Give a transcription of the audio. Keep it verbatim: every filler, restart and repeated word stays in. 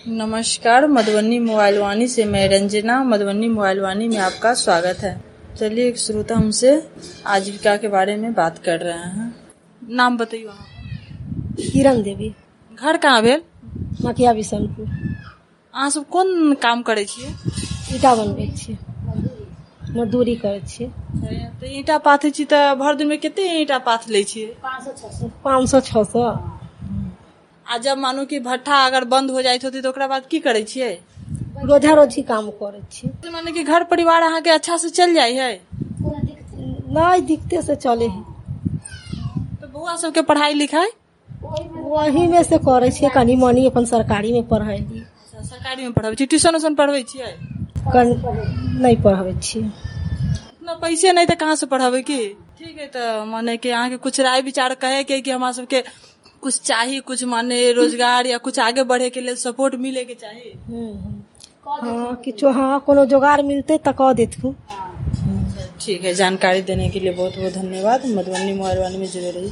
नमस्कार, मधुबनी मोबाइल वाणी से मैं रंजना। मधुबनी मोबाइल वाणी में आपका स्वागत है। चलिए एक श्रोता हमसे आजीविका के बारे में बात कर रहे हैं। नाम बताइए। वहाँ किरण देवी। घर कहाँ भेल? मकिया बिशनपुर। अहाँ सब कोन काम करे छिए? ईटा बनबै छिए, मजदूरी करे छिए। तो ईटा पाथे छी त भर दिन में कते ईटा पाथ ले छिए? पाँच सौ छह सौ। आ जब मानो कि भट्ठा अगर बंद हो जाइत होती तो ओकरा बाद की करे छिए? रोजा रोजी काम करे छिए। माने कि घर परिवार अहाँ के अच्छा से चल जाय है? नहीं, दिक्कते से चले है। तो बउआ सबके पढ़ाई लिखाई वही में से करे छिए, कनी मनी अपन सरकारी में पढ़ाई। सरकारी में पढ़ाबे छी? ट्यूशन उशन पढ़ाबे छिए? नहीं पढ़ाबे छिए। इतना पैसे नहीं तो कहाँ से पढ़ाबे की? ठीक है, तो माने कि अहाँ के कुछ राय विचार कहे के कि हमरा सबके कुछ चाहिए, कुछ माने रोजगार या कुछ आगे बढ़े के लिए सपोर्ट मिले के चाहिए। हाँ, किछो हाँ कोनो जुगाड़ मिलते तो कह देथु। ठीक है, जानकारी देने के लिए बहुत बहुत धन्यवाद। मधुबनी मोबाइल वाणी में जुड़े रहिए।